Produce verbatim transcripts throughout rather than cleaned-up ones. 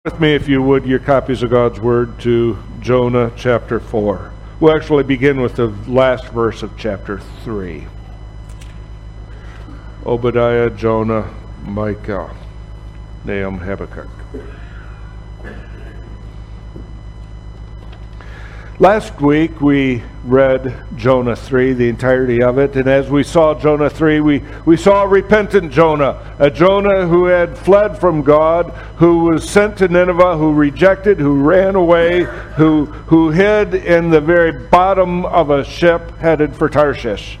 With me, if you would, your copies of God's Word to Jonah chapter four. We'll actually begin with the last verse of chapter three. Obadiah, Jonah, Micah, Nahum, Habakkuk. Last week we read Jonah three, the entirety of it, and as we saw Jonah three, we, we saw a repentant Jonah, a Jonah who had fled from God, who was sent to Nineveh, who rejected, who ran away, who, who hid in the very bottom of a ship headed for Tarshish.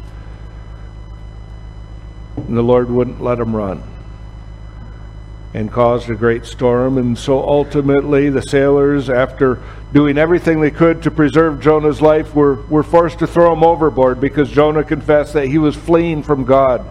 And the Lord wouldn't let him run, and caused a great storm. And so ultimately the sailors, after doing everything they could to preserve Jonah's life, were, were forced to throw him overboard because Jonah confessed that he was fleeing from God.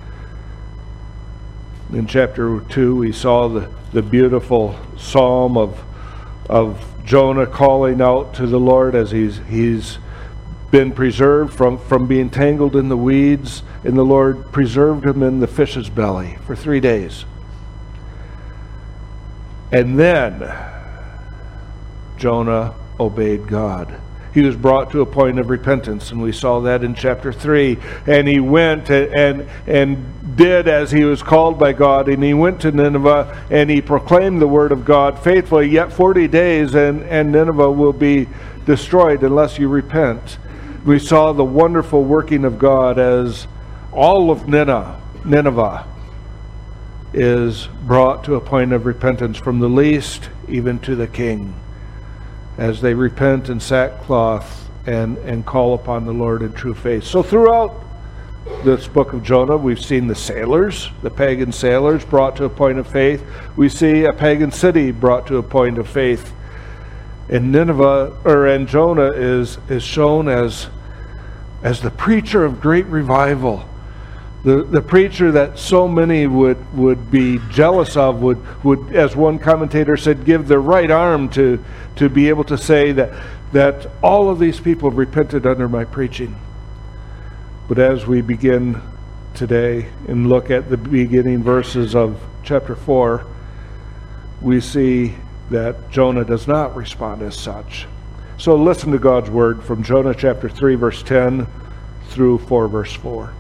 In chapter two, we saw the, the beautiful psalm of, of Jonah calling out to the Lord as he's, he's been preserved from, from being tangled in the weeds, and the Lord preserved him in the fish's belly for three days. And then Jonah obeyed God. He was brought to a point of repentance, and we saw that in chapter three. And he went and and did as he was called by God, and he went to Nineveh, and he proclaimed the word of God faithfully. Yet forty days, and, and Nineveh will be destroyed unless you repent. We saw the wonderful working of God as all of Nineveh, Nineveh is brought to a point of repentance, from the least even to the king, as they repent in sackcloth and, and call upon the Lord in true faith. So throughout this book of Jonah, we've seen the sailors, the pagan sailors, brought to a point of faith. We see a pagan city brought to a point of faith. And Nineveh, or and Jonah is, is shown as, as the preacher of great revival. The the preacher that so many would, would be jealous of, would, would, as one commentator said, give their right arm to, to be able to say that, that all of these people have repented under my preaching. But as we begin today and look at the beginning verses of chapter four, we see that Jonah does not respond as such. So listen to God's word from Jonah chapter three, verse ten through four, verse four.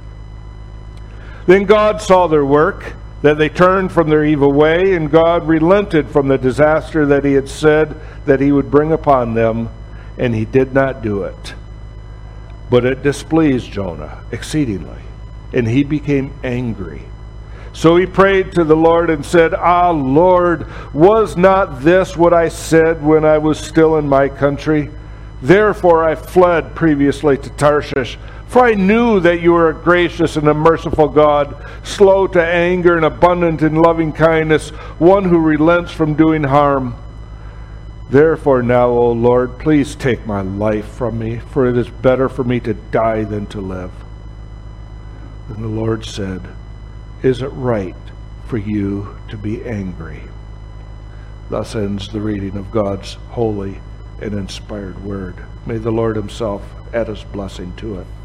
Then God saw their work, that they turned from their evil way, and God relented from the disaster that he had said that he would bring upon them, and he did not do it. But it displeased Jonah exceedingly, and he became angry. So he prayed to the Lord and said, Ah, Lord, was not this what I said when I was still in my country? Therefore I fled previously to Tarshish, for I knew that you are a gracious and a merciful God, slow to anger and abundant in loving kindness, one who relents from doing harm. Therefore now, O Lord, please take my life from me, for it is better for me to die than to live. And the Lord said, Is it right for you to be angry? Thus ends the reading of God's holy and inspired word. May the Lord himself add his blessing to it.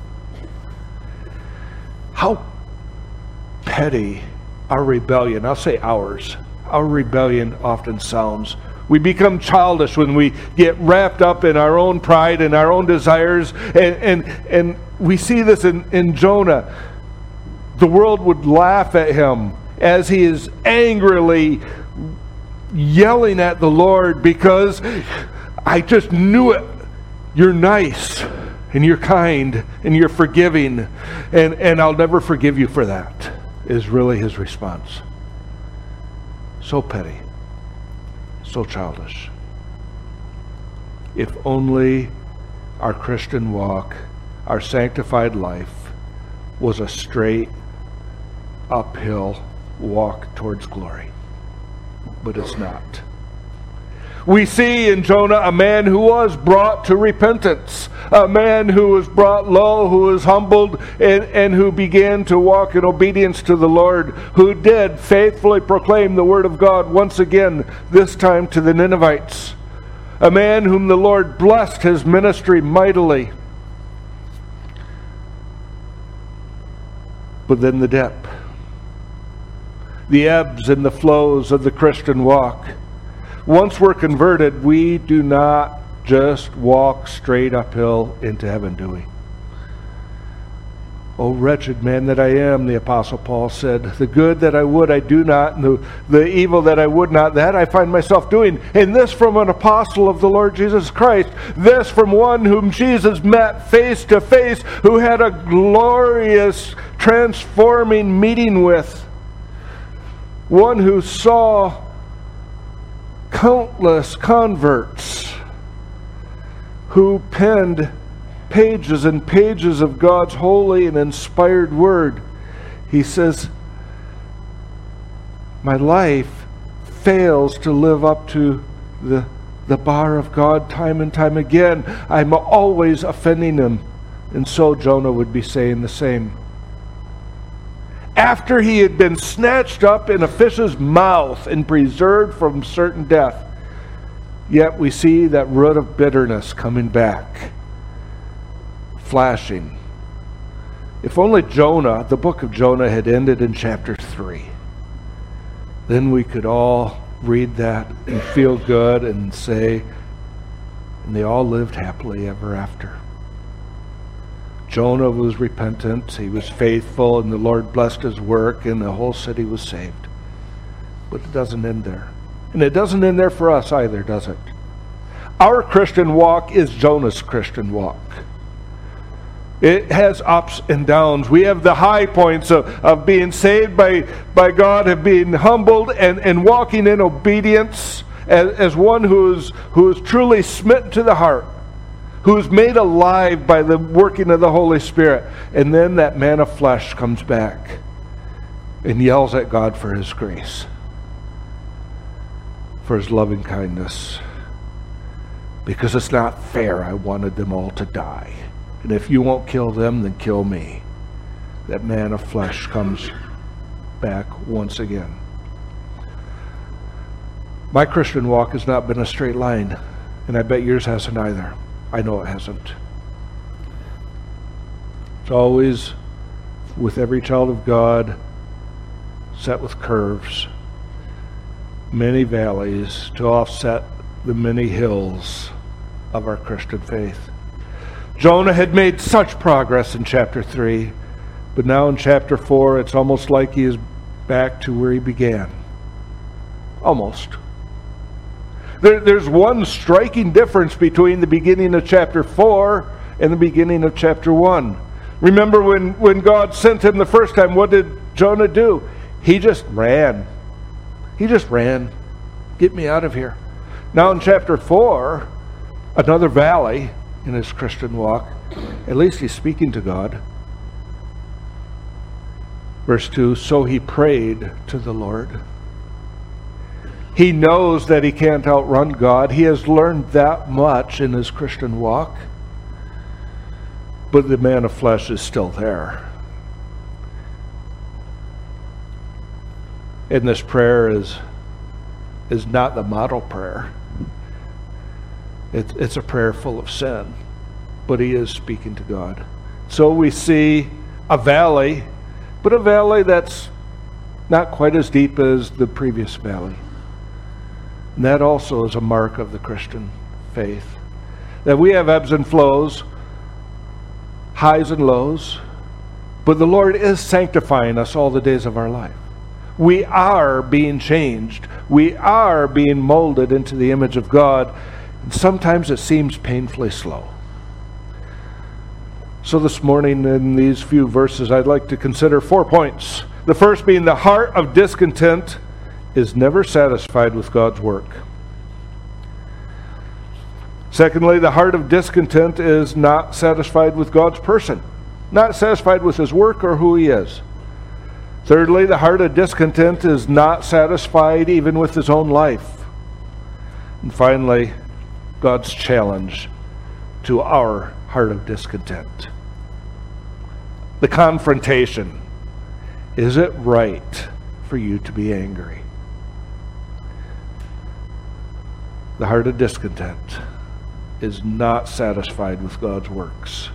How petty our rebellion, I'll say ours, our rebellion often sounds. We become childish when we get wrapped up in our own pride and our own desires. And, and, and we see this in, in Jonah. The world would laugh at him as he is angrily yelling at the Lord because I just knew it. You're nice. And you're kind, and you're forgiving, and, and I'll never forgive you for that, is really his response. So petty, so childish. If only our Christian walk, our sanctified life, was a straight, uphill walk towards glory. But it's not. We see in Jonah a man who was brought to repentance, a man who was brought low, who was humbled, and, and who began to walk in obedience to the Lord, who did faithfully proclaim the word of God once again, this time to the Ninevites. A man whom the Lord blessed his ministry mightily. But then the depth, the ebbs and the flows of the Christian walk. once we're converted, we do not just walk straight uphill into heaven, do we? "O wretched man that I am," the Apostle Paul said, "the good that I would I do not, and the, the evil that I would not, that I find myself doing." And this from an apostle of the Lord Jesus Christ. This from one whom Jesus met face to face, who had a glorious, transforming meeting with. One who saw countless converts, who penned pages and pages of God's holy and inspired word. He says, "My life fails to live up to the, the bar of God time and time again. I'm always offending him." And so Jonah would be saying the same. After he had been snatched up in a fish's mouth and preserved from certain death, yet we see that root of bitterness coming back, flashing. If only Jonah, the book of Jonah, had ended in chapter three. Then we could all read that and feel good and say, "And they all lived happily ever after." Jonah was repentant, he was faithful, and the Lord blessed his work, and the whole city was saved. But it doesn't end there. And it doesn't end there for us either, does it? Our Christian walk is Jonah's Christian walk. It has ups and downs. We have the high points of, of being saved by, by God, of being humbled and, and walking in obedience as, as one who is, who is truly smitten to the heart, who is made alive by the working of the Holy Spirit. And then that man of flesh comes back and yells at God for his grace, for his loving kindness. Because it's not fair. I wanted them all to die. And if you won't kill them, then kill me. That man of flesh comes back once again. My Christian walk has not been a straight line, and I bet yours hasn't either. I know it hasn't. It's always, with every child of God, set with curves, many valleys to offset the many hills of our Christian faith. Jonah had made such progress in chapter three, but now in chapter four, it's almost like he is back to where he began. Almost. There, there's one striking difference between the beginning of chapter four and the beginning of chapter one. Remember when, when God sent him the first time, what did Jonah do? He just ran. He just ran. Get me out of here. Now in chapter four, another valley in his Christian walk. At least he's speaking to God. Verse two, so he prayed to the Lord. He knows that he can't outrun God. He has learned that much in his Christian walk. But the man of flesh is still there. And this prayer is, is not the model prayer. It, it's a prayer full of sin. But he is speaking to God. So we see a valley, but a valley that's not quite as deep as the previous valley. And that also is a mark of the Christian faith. That we have ebbs and flows, highs and lows, but the Lord is sanctifying us all the days of our life. We are being changed. We are being molded into the image of God. And sometimes it seems painfully slow. So this morning in these few verses, I'd like to consider four points. The first being the heart of discontent is never satisfied with God's work. Secondly, the heart of discontent is not satisfied with God's person, not satisfied with his work or who he is. Thirdly, the heart of discontent is not satisfied even with his own life. And finally, God's challenge to our heart of discontent. The confrontation. Is it right for you to be angry? The heart of discontent is not satisfied with God's works.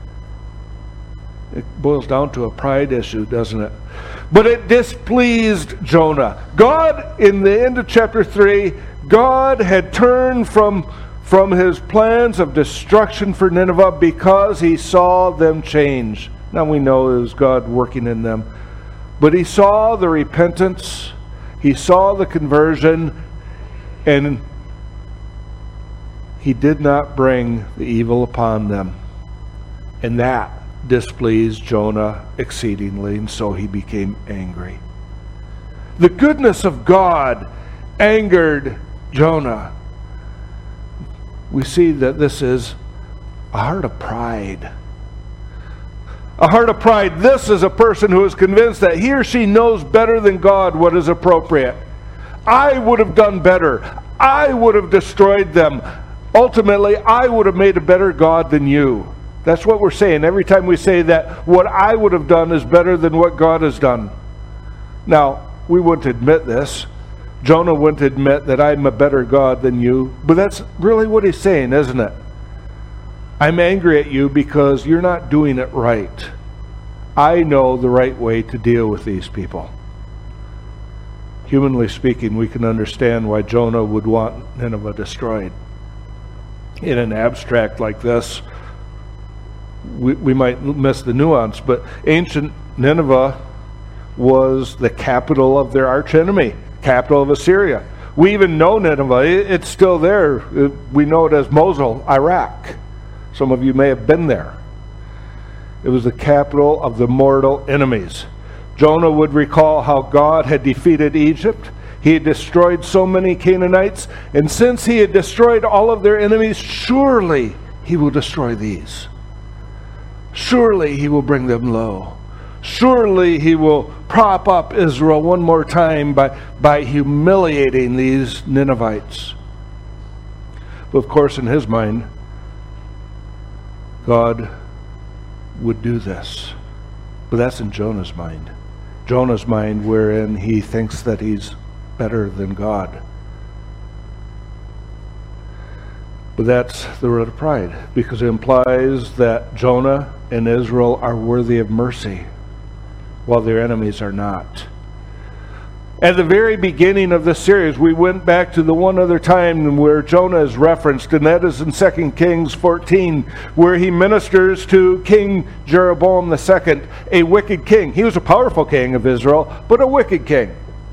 It boils down to a pride issue, doesn't it? But it displeased Jonah. God, in the end of chapter three, God had turned from, from his plans of destruction for Nineveh because he saw them change. Now we know it was God working in them. But he saw the repentance, he saw the conversion, and he did not bring the evil upon them. And that displeased Jonah exceedingly, and so he became angry. The goodness of God angered Jonah. We see that this is a heart of pride. A heart of pride. This is a person who is convinced that he or she knows better than God what is appropriate. I would have done better. I would have destroyed them. Ultimately, I would have made a better God than you. That's what we're saying. Every time we say that what I would have done is better than what God has done. Now, we wouldn't admit this. Jonah wouldn't admit that I'm a better God than you. But that's really what he's saying, isn't it? I'm angry at you because you're not doing it right. I know the right way to deal with these people. Humanly speaking, we can understand why Jonah would want Nineveh destroyed. In an abstract like this, we, we might miss the nuance, but ancient Nineveh was the capital of their archenemy, capital of Assyria. We even know Nineveh. It's still there. We know it as Mosul, Iraq. Some of you may have been there. It was the capital of the mortal enemies. Jonah would recall how God had defeated Egypt. He had destroyed so many Canaanites. And since he had destroyed all of their enemies, surely he will destroy these. Surely he will bring them low. Surely he will prop up Israel one more time by, by humiliating these Ninevites. But of course, in his mind, God would do this. But that's in Jonah's mind. Jonah's mind, wherein he thinks that he's better than God. But that's the root of pride, because it implies that Jonah and Israel are worthy of mercy, while their enemies are not. At the very beginning of this series, we went back to the one other time where Jonah is referenced, and that is in Second Kings fourteen, where he ministers to King Jeroboam the second, a wicked king. He was a powerful king of Israel, but a wicked king.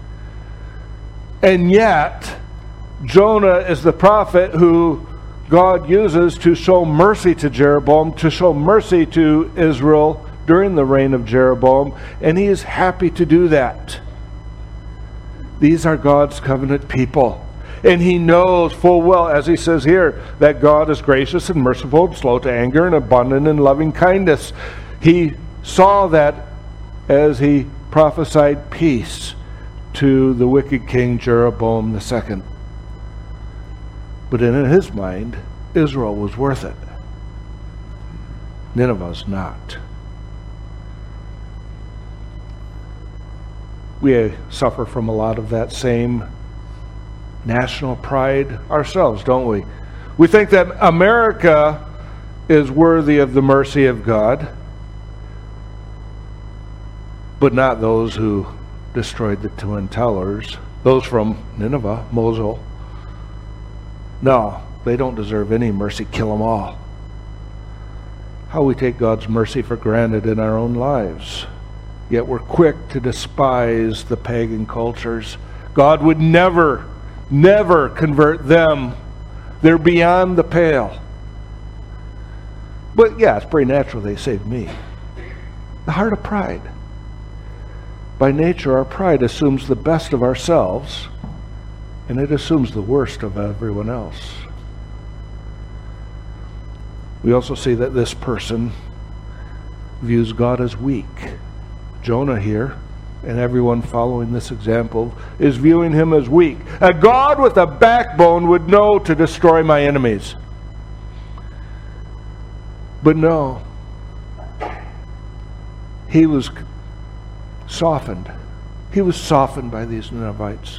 And yet, Jonah is the prophet who God uses to show mercy to Jeroboam, to show mercy to Israel during the reign of Jeroboam, and he is happy to do that. These are God's covenant people. And he knows full well, as he says here, that God is gracious and merciful, slow to anger, and abundant in loving kindness. He saw that as he prophesied peace to the wicked king Jeroboam the second. But in his mind, Israel was worth it. Nineveh's not. We suffer from a lot of that same national pride ourselves, don't we? We think that America is worthy of the mercy of God, but not those who destroyed the Twin Towers, those from Nineveh, Mosul. No, they don't deserve any mercy. Kill them all. How we take God's mercy for granted in our own lives. Yet we're quick to despise the pagan cultures. God would never, never convert them. They're beyond the pale. But yeah, it's pretty natural they saved me. The heart of pride. By nature, our pride assumes the best of ourselves, and it assumes the worst of everyone else. We also see that this person views God as weak. Jonah here, and everyone following this example, is viewing him as weak. A God with a backbone would know to destroy my enemies. But no. He was softened. He was softened by these Ninevites.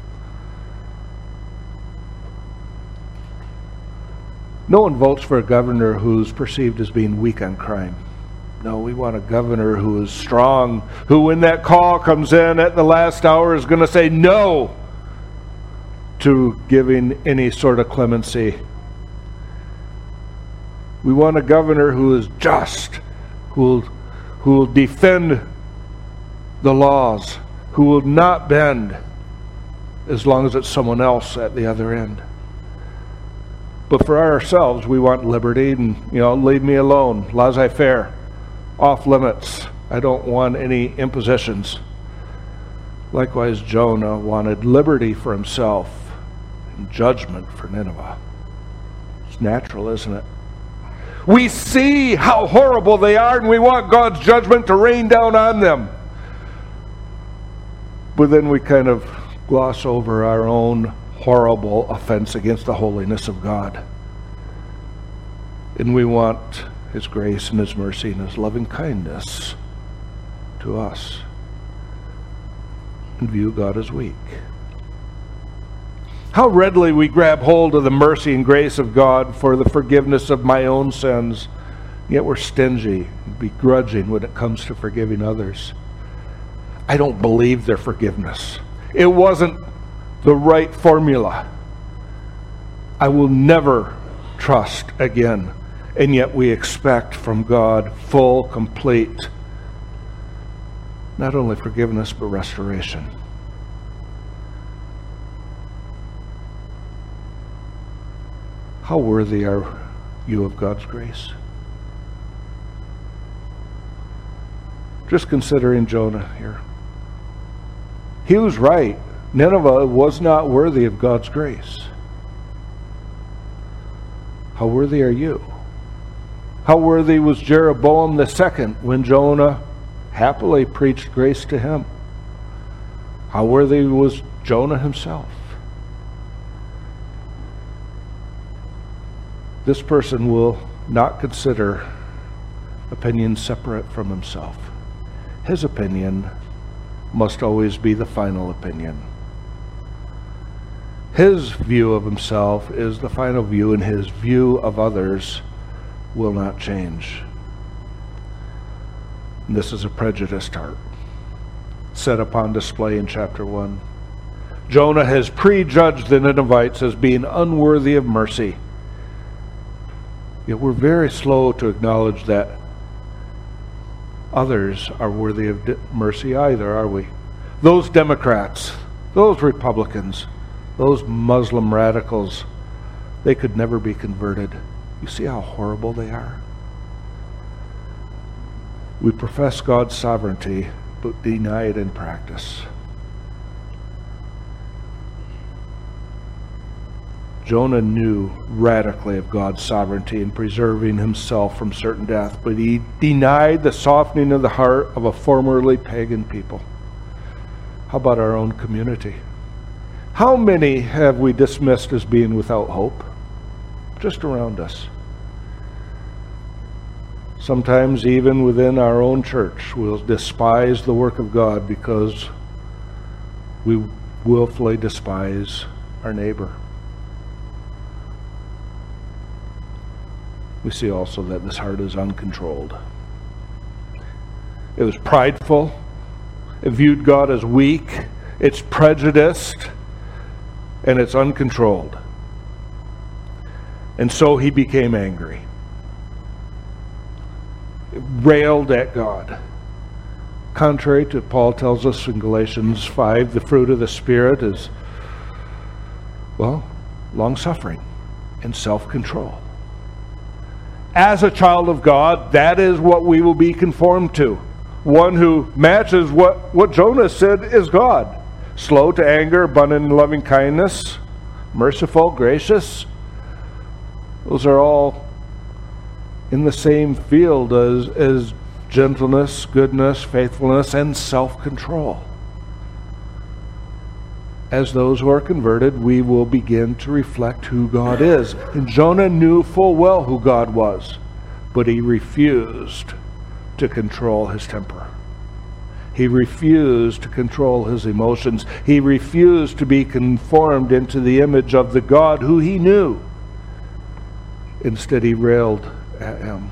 No one votes for a governor who's perceived as being weak on crime. No, we want a governor who is strong, who when that call comes in at the last hour is going to say, no, to giving any sort of clemency. We want a governor who is just, who will, who will defend the laws, who will not bend as long as it's someone else at the other end. But for ourselves, we want liberty and, you know, leave me alone, laissez-faire, off limits. I don't want any impositions. Likewise, Jonah wanted liberty for himself and judgment for Nineveh. It's natural, isn't it? We see how horrible they are, and we want God's judgment to rain down on them. But then we kind of gloss over our own horrible offense against the holiness of God. And we want His grace and His mercy and His loving kindness to us, and view God as weak. How readily we grab hold of the mercy and grace of God for the forgiveness of my own sins, yet we're stingy and begrudging when it comes to forgiving others. I don't believe their forgiveness. It wasn't the right formula. I will never trust again. And yet we expect from God full, complete, not only forgiveness, but restoration. How worthy are you of God's grace? Just considering Jonah here. He was right. Nineveh was not worthy of God's grace. How worthy are you? How worthy was Jeroboam the second when Jonah happily preached grace to him? How worthy was Jonah himself? This person will not consider opinions separate from himself. His opinion must always be the final opinion. His view of himself is the final view, and his view of others will not change. And this is a prejudiced heart set upon display in chapter one. Jonah has prejudged the Ninevites as being unworthy of mercy. Yet we're very slow to acknowledge that others are worthy of di- mercy either, are we? Those Democrats, those Republicans, those Muslim radicals, they could never be converted. You see how horrible they are? We profess God's sovereignty, but deny it in practice. Jonah knew radically of God's sovereignty in preserving himself from certain death, but he denied the softening of the heart of a formerly pagan people. How about our own community? How many have we dismissed as being without hope? Just around us. Sometimes even within our own church, we'll despise the work of God because we willfully despise our neighbor. We see also that this heart is uncontrolled. It was prideful. It viewed God as weak. It's prejudiced. And it's uncontrolled. And so he became angry. It railed at God. Contrary to Paul tells us in Galatians five, the fruit of the Spirit is, well, long-suffering and self-control. As a child of God, that is what we will be conformed to. One who matches what, what Jonah said is God. Slow to anger, abundant in loving kindness, merciful, gracious. Those are all in the same field as, as gentleness, goodness, faithfulness, and self-control. As those who are converted, we will begin to reflect who God is. And Jonah knew full well who God was, but he refused to control his temper. He refused to control his emotions. He refused to be conformed into the image of the God who he knew. Instead, he railed at him.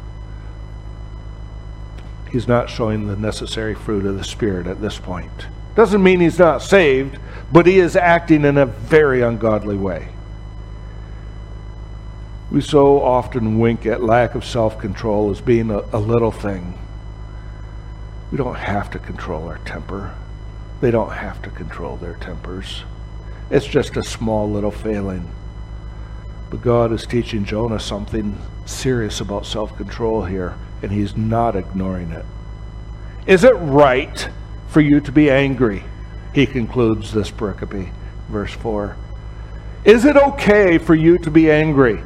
He's not showing the necessary fruit of the Spirit at this point. Doesn't mean he's not saved, but he is acting in a very ungodly way. We so often wink at lack of self-control as being a, a little thing. We don't have to control our temper. They don't have to control their tempers. It's just a small little failing. But God is teaching Jonah something serious about self-control here, and he's not ignoring it. Is it right for you to be angry? He concludes this pericope, verse four. Is it okay for you to be angry?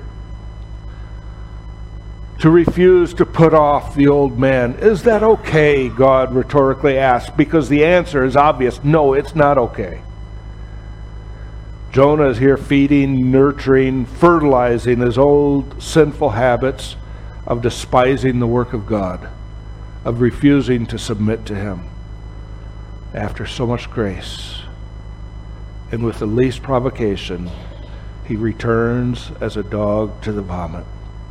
To refuse to put off the old man. Is that okay? God rhetorically asks, because the answer is obvious. No, it's not okay. Jonah is here feeding, nurturing, fertilizing his old sinful habits of despising the work of God, of refusing to submit to Him. After so much grace, and with the least provocation, he returns as a dog to the vomit.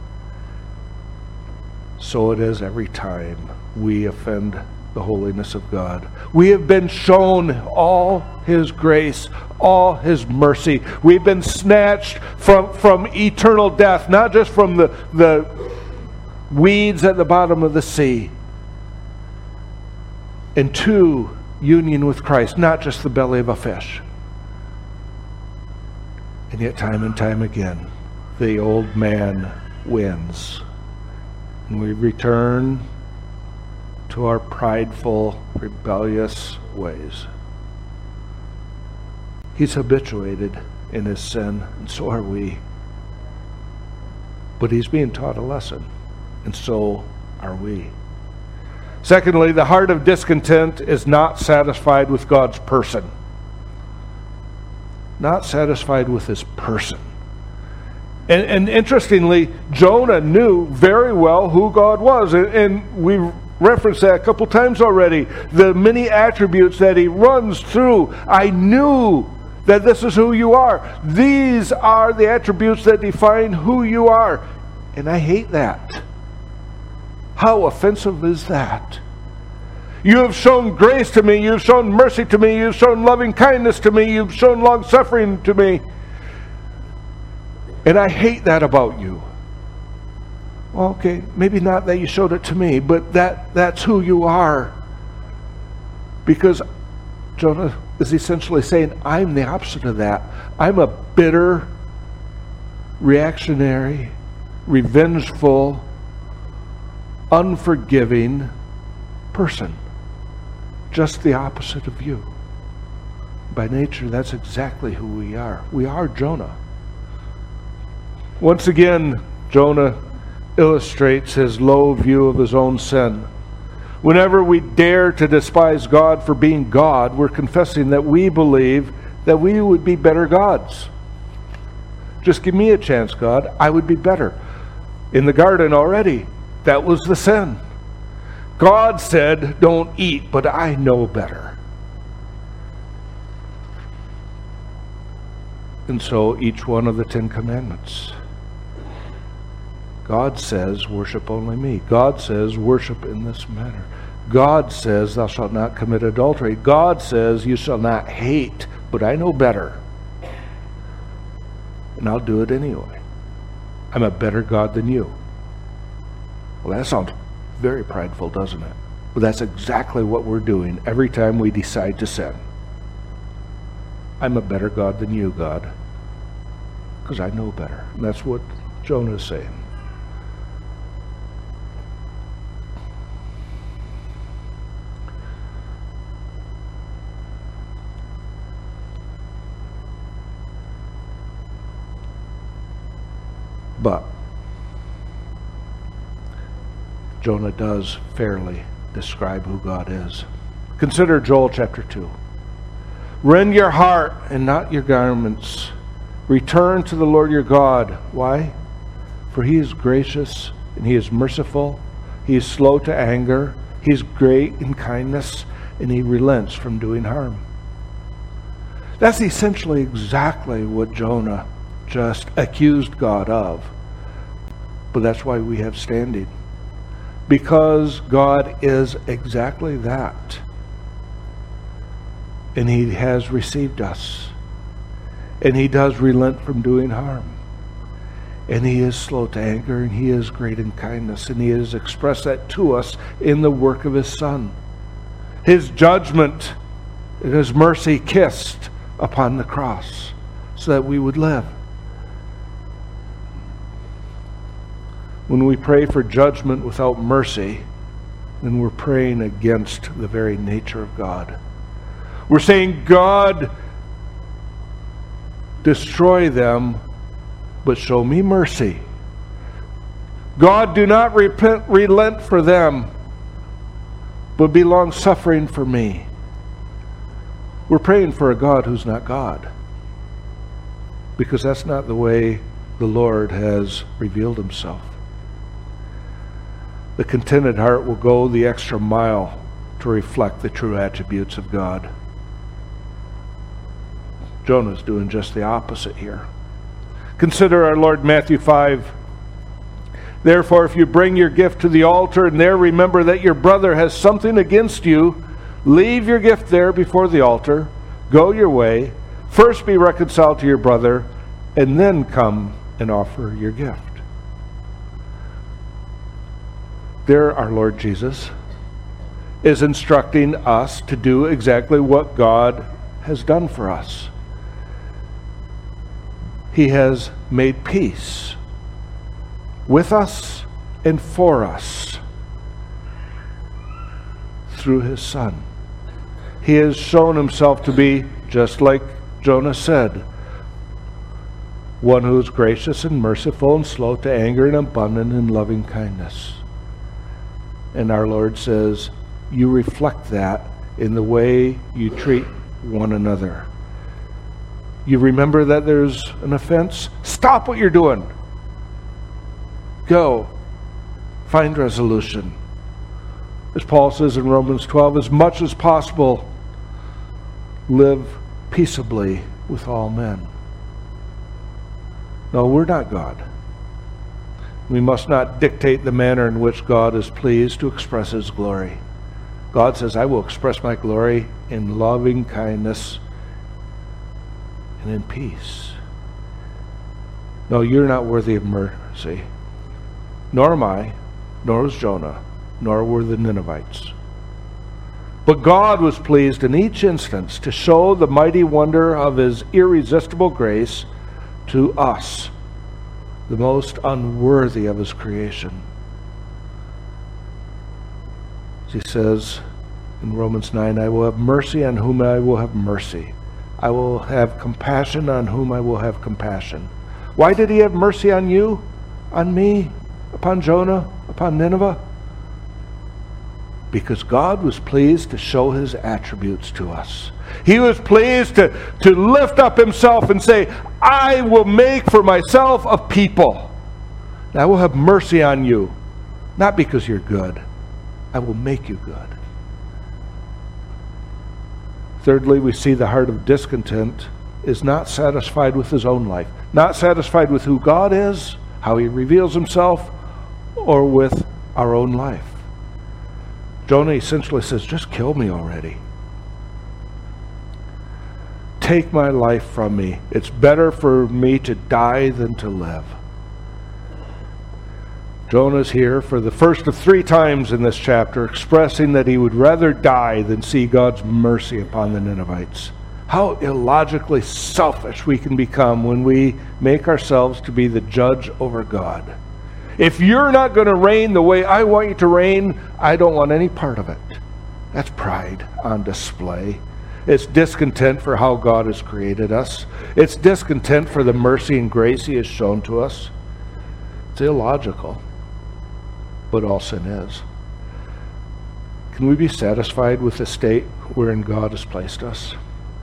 So it is every time we offend the holiness of God. We have been shown all His grace, all His mercy. We've been snatched from, from eternal death, not just from the, the weeds at the bottom of the sea, into union with Christ, not just the belly of a fish. And yet time and time again, the old man wins. And we return to our prideful, rebellious ways. He's habituated in his sin, and so are we. But he's being taught a lesson, and so are we. Secondly, the heart of discontent is not satisfied with God's person. Not satisfied with His person. And, and interestingly, Jonah knew very well who God was. And, and we referenced that a couple times already. The many attributes that he runs through. I knew that this is who you are. These are the attributes that define who you are. And I hate that. How offensive is that? You have shown grace to me. You've shown mercy to me. You've shown loving kindness to me. You've shown long suffering to me. And I hate that about you. Well, okay, maybe not that you showed it to me, but that, that's who you are. Because Jonah is essentially saying, I'm the opposite of that. I'm a bitter, reactionary, revengeful, unforgiving person. Just the opposite of you. By nature, that's exactly who we are. We are Jonah. Once again, Jonah illustrates his low view of his own sin. Whenever we dare to despise God for being God, we're confessing that we believe that we would be better gods. Just give me a chance, God. I would be better. In the garden already, that was the sin. God said, don't eat, but I know better. And so each one of the Ten Commandments. God says, worship only me. God says, worship in this manner. God says, thou shalt not commit adultery. God says, you shall not hate, but I know better. And I'll do it anyway. I'm a better God than you. Well, that sounds very prideful, doesn't it? But that's exactly what we're doing every time we decide to sin. I'm a better God than you, God, because I know better. And that's what Jonah is saying. But Jonah does fairly describe who God is. Consider Joel chapter two. Rend your heart and not your garments. Return to the Lord your God. Why? For He is gracious and He is merciful. He is slow to anger. He is great in kindness, and He relents from doing harm. That's essentially exactly what Jonah just accused God of. But that's why we have standing. Because God is exactly that. And He has received us. And He does relent from doing harm. And He is slow to anger, and He is great in kindness. And He has expressed that to us in the work of His Son. His judgment and His mercy kissed upon the cross so that we would live. When we pray for judgment without mercy, then we're praying against the very nature of God. We're saying, God, destroy them, but show me mercy. God, do not repent, relent for them, but be long-suffering for me. We're praying for a God who's not God, because that's not the way the Lord has revealed Himself. The contented heart will go the extra mile to reflect the true attributes of God. Jonah's doing just the opposite here. Consider our Lord Matthew five. Therefore, if you bring your gift to the altar and there remember that your brother has something against you, leave your gift there before the altar, go your way, first be reconciled to your brother, and then come and offer your gift. There, our Lord Jesus is instructing us to do exactly what God has done for us. He has made peace with us and for us through His Son. He has shown Himself to be, just like Jonah said, one who is gracious and merciful and slow to anger and abundant in loving kindness. And our Lord says, you reflect that in the way you treat one another. You remember that there's an offense? Stop what you're doing. Go. Find resolution. As Paul says in Romans twelve, as much as possible, live peaceably with all men. No, we're not God. We must not dictate the manner in which God is pleased to express His glory. God says, I will express my glory in loving kindness and in peace. No, you're not worthy of mercy. Nor am I, nor was Jonah, nor were the Ninevites. But God was pleased in each instance to show the mighty wonder of His irresistible grace to us, the most unworthy of His creation. As He says in Romans nine, I will have mercy on whom I will have mercy. I will have compassion on whom I will have compassion. Why did He have mercy on you, on me, upon Jonah, upon Nineveh? Because God was pleased to show His attributes to us. He was pleased to, to lift up Himself and say, I will make for myself a people. And I will have mercy on you. Not because you're good. I will make you good. Thirdly, we see the heart of discontent is not satisfied with his own life. Not satisfied with who God is, how He reveals Himself, or with our own life. Jonah essentially says, just kill me already. Take my life from me. It's better for me to die than to live. Jonah's here for the first of three times in this chapter expressing that he would rather die than see God's mercy upon the Ninevites. How illogically selfish we can become when we make ourselves to be the judge over God. If you're not going to reign the way I want you to reign, I don't want any part of it. That's pride on display. It's discontent for how God has created us. It's discontent for the mercy and grace He has shown to us. It's illogical, but all sin is. Can we be satisfied with the state wherein God has placed us?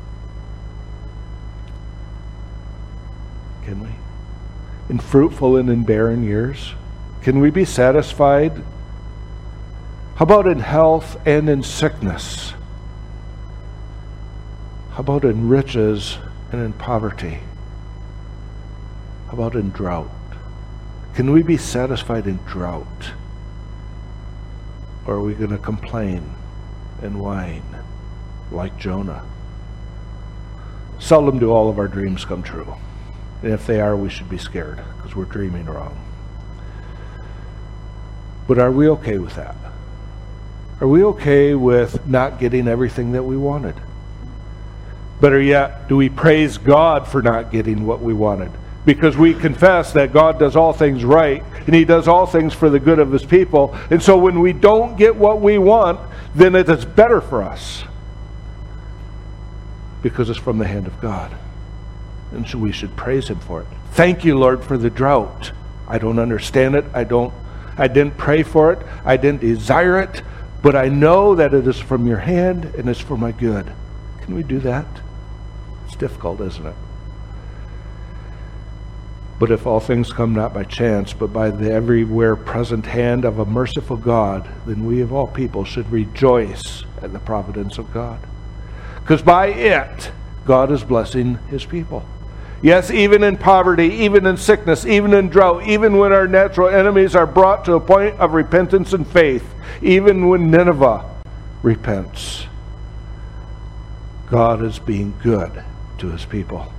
Can we? In fruitful and in barren years? Can we be satisfied? How about in health and in sickness? How about in riches and in poverty? How about in drought? Can we be satisfied in drought? Or are we going to complain and whine like Jonah? Seldom do all of our dreams come true. And if they are, we should be scared because we're dreaming wrong. But are we okay with that? Are we okay with not getting everything that we wanted? Better yet, do we praise God for not getting what we wanted? Because we confess that God does all things right, and He does all things for the good of His people. And so when we don't get what we want, then it is better for us. Because it's from the hand of God. And so we should praise Him for it. Thank you, Lord, for the drought. I don't understand it. I don't I didn't pray for it. I didn't desire it. But I know that it is from your hand and it's for my good. Can we do that? It's difficult, isn't it? But if all things come not by chance, but by the everywhere present hand of a merciful God, then we of all people should rejoice at the providence of God. Because by it, God is blessing His people. Yes, even in poverty, even in sickness, even in drought, even when our natural enemies are brought to a point of repentance and faith, even when Nineveh repents, God is being good to His people.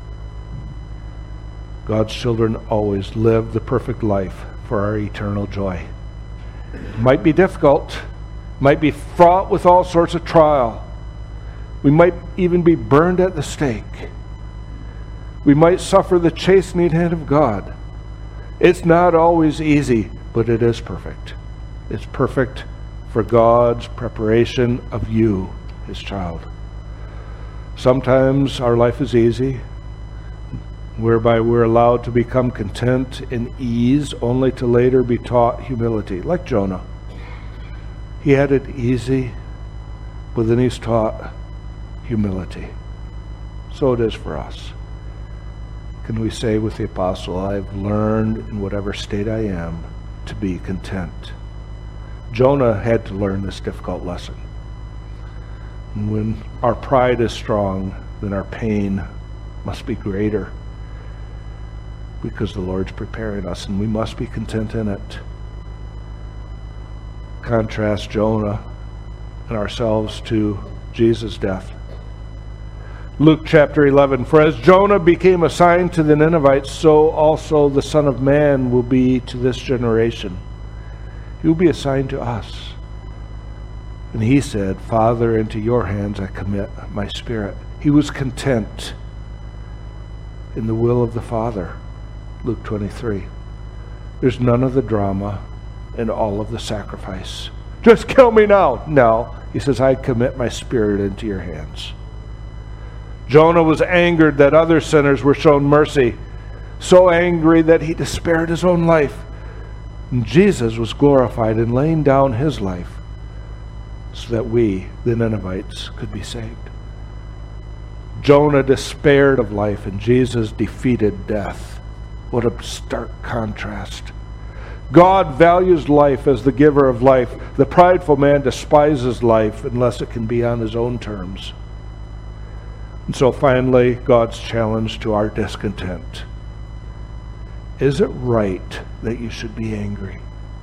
God's children always live the perfect life for our eternal joy. It might be difficult, might be fraught with all sorts of trial. We might even be burned at the stake. We might suffer the chastening hand of God. It's not always easy, but it is perfect. It's perfect for God's preparation of you, His child. Sometimes our life is easy, whereby we're allowed to become content in ease, only to later be taught humility, like Jonah. He had it easy, but then he's taught humility. So it is for us. Can we say with the apostle, I've learned in whatever state I am to be content. Jonah had to learn this difficult lesson. And when our pride is strong, then our pain must be greater, because the Lord's preparing us, and we must be content in it. Contrast Jonah and ourselves to Jesus' death. Luke chapter eleven, for as Jonah became a sign to the Ninevites, so also the Son of Man will be to this generation. He will be a sign to us. And he said, Father, into your hands I commit my spirit. He was content in the will of the Father. Luke twenty-three. There's none of the drama and all of the sacrifice. Just kill me now. No. He says, I commit my spirit into your hands. Jonah was angered that other sinners were shown mercy, so angry that he despaired his own life. And Jesus was glorified in laying down his life so that we, the Ninevites, could be saved. Jonah despaired of life, and Jesus defeated death. What a stark contrast. God values life as the giver of life. The prideful man despises life unless it can be on his own terms. And so finally, God's challenge to our discontent. Is it right that you should be angry?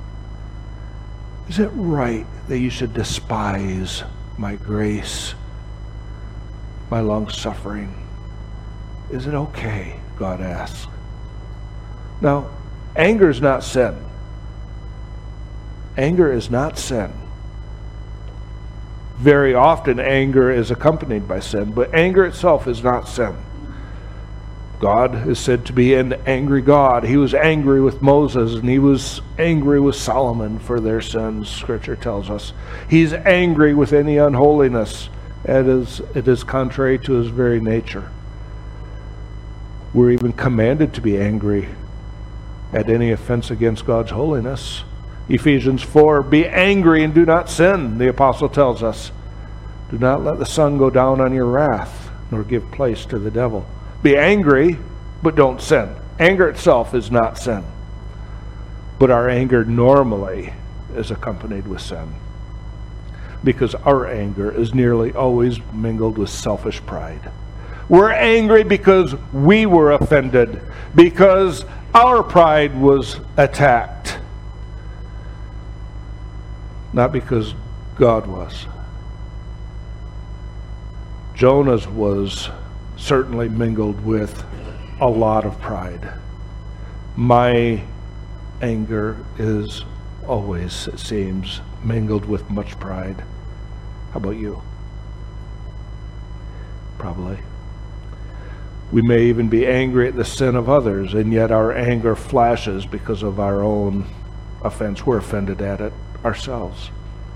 Is it right that you should despise my grace, my long-suffering? Is it okay, God asks. Now, anger is not sin. Anger is not sin. Very often anger is accompanied by sin, but anger itself is not sin. God is said to be an angry God. He was angry with Moses, and he was angry with Solomon for their sins, Scripture tells us. He's angry with any unholiness. It is, it is contrary to his very nature. We're even commanded to be angry at any offense against God's holiness. Ephesians four, be angry and do not sin, the apostle tells us. Do not let the sun go down on your wrath, nor give place to the devil. Be angry, but don't sin. Anger itself is not sin. But our anger normally is accompanied with sin, because our anger is nearly always mingled with selfish pride. We're angry because we were offended, because our pride was attacked. Not because God was. Jonah's was certainly mingled with a lot of pride. My anger is always, it seems, mingled with much pride. How about you? Probably. We may even be angry at the sin of others, and yet our anger flashes because of our own offense. We're offended at it ourselves.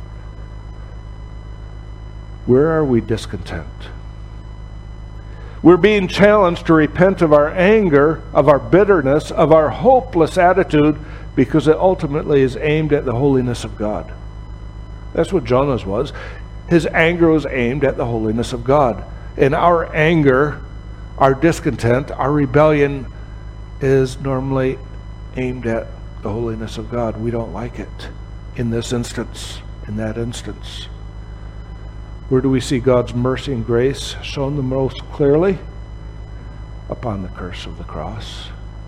Where are we discontent? We're being challenged to repent of our anger, of our bitterness, of our hopeless attitude, because it ultimately is aimed at the holiness of God. That's what Jonah's was. His anger was aimed at the holiness of God. And our anger, our discontent, our rebellion is normally aimed at the holiness of God. We don't like it in this instance, in that instance. Where do we see God's mercy and grace shown the most clearly? Upon the curse of the cross.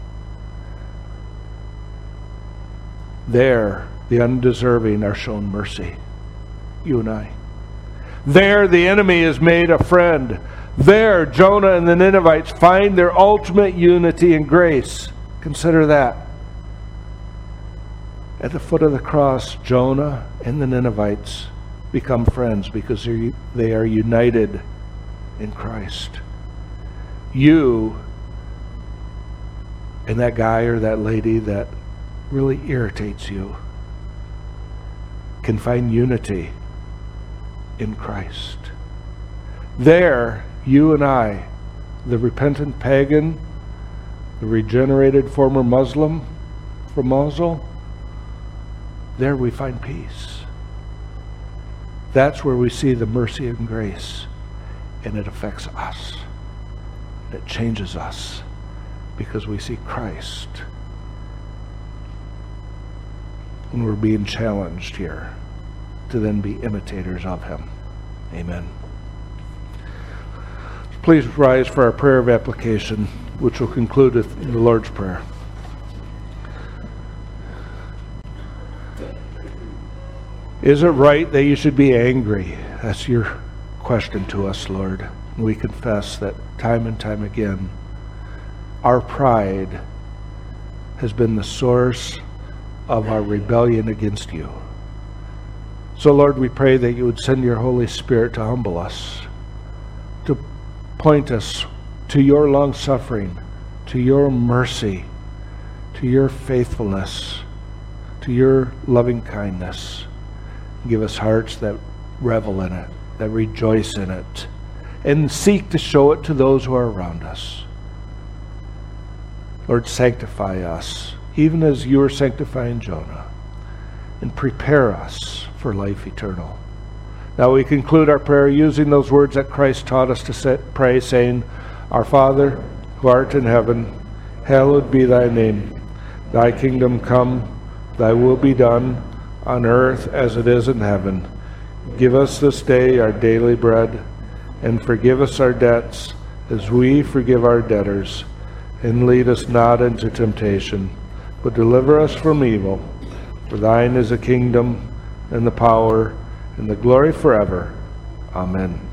There, the undeserving are shown mercy. You and I. There, the enemy is made a friend. There, Jonah and the Ninevites find their ultimate unity and grace. Consider that. At the foot of the cross, Jonah and the Ninevites become friends because they are united in Christ. You and that guy or that lady that really irritates you can find unity in Christ. There, you and I, the repentant pagan, the regenerated former Muslim from Mosul, there we find peace. That's where we see the mercy and grace, and it affects us. It changes us because we see Christ. And we're being challenged here to then be imitators of Him. Amen. Please rise for our prayer of application, which will conclude with the Lord's Prayer. Is it right that you should be angry? That's your question to us, Lord. We confess that time and time again, our pride has been the source of our rebellion against you. So, Lord, we pray that you would send your Holy Spirit to humble us, to point us to your long-suffering, to your mercy, to your faithfulness, to your loving kindness. Give us hearts that revel in it, that rejoice in it, and seek to show it to those who are around us. Lord, sanctify us, even as you are sanctifying Jonah, and prepare us for life eternal. Now we conclude our prayer using those words that Christ taught us to say, pray, saying, Our Father, who art in heaven, hallowed be thy name. Thy kingdom come, thy will be done, on earth as it is in heaven. Give us this day our daily bread, and forgive us our debts as we forgive our debtors. And lead us not into temptation, but deliver us from evil. For thine is the kingdom, and the power, and the glory forever. Amen.